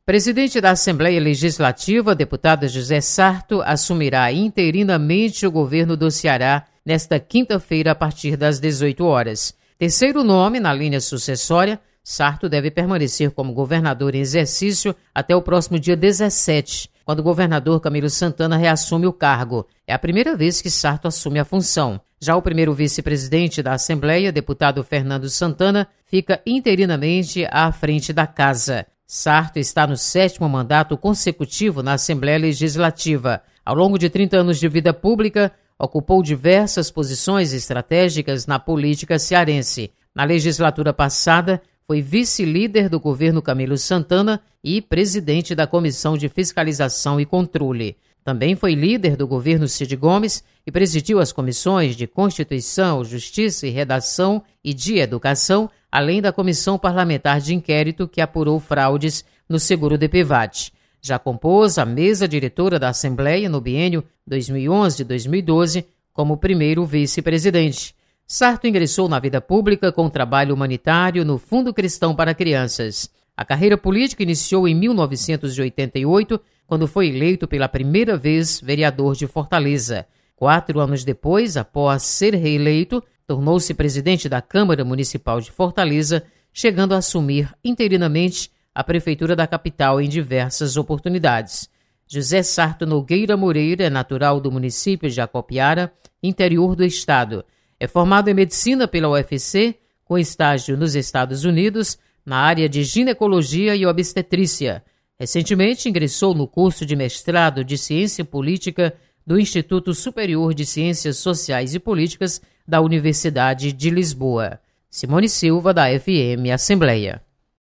Presidente da Assembleia Legislativa, deputado José Sarto, assumirá interinamente o governo do Ceará nesta quinta-feira a partir das 18 horas. Terceiro nome na linha sucessória, Sarto deve permanecer como governador em exercício até o próximo dia 17, quando o governador Camilo Santana reassume o cargo. É a primeira vez que Sarto assume a função. Já o primeiro vice-presidente da Assembleia, deputado Fernando Santana, fica interinamente à frente da casa. Sarto está no 7º mandato consecutivo na Assembleia Legislativa. Ao longo de 30 anos de vida pública, ocupou diversas posições estratégicas na política cearense. Na legislatura passada, foi vice-líder do governo Camilo Santana e presidente da Comissão de Fiscalização e Controle. Também foi líder do governo Cid Gomes e presidiu as comissões de Constituição, Justiça e Redação e de Educação, além da Comissão Parlamentar de Inquérito que apurou fraudes no seguro DPVAT. Já compôs a mesa diretora da Assembleia no biênio 2011-2012 como primeiro vice-presidente. Sarto ingressou na vida pública com trabalho humanitário no Fundo Cristão para Crianças. A carreira política iniciou em 1988, quando foi eleito pela primeira vez vereador de Fortaleza. 4 anos depois, após ser reeleito, tornou-se presidente da Câmara Municipal de Fortaleza, chegando a assumir interinamente a prefeitura da capital em diversas oportunidades. José Sarto Nogueira Moreira é natural do município de Acopiara, interior do estado. É formado em medicina pela UFC, com estágio nos Estados Unidos, na área de ginecologia e obstetrícia. Recentemente ingressou no curso de mestrado de Ciência Política do Instituto Superior de Ciências Sociais e Políticas da Universidade de Lisboa. Simone Silva, da FM Assembleia.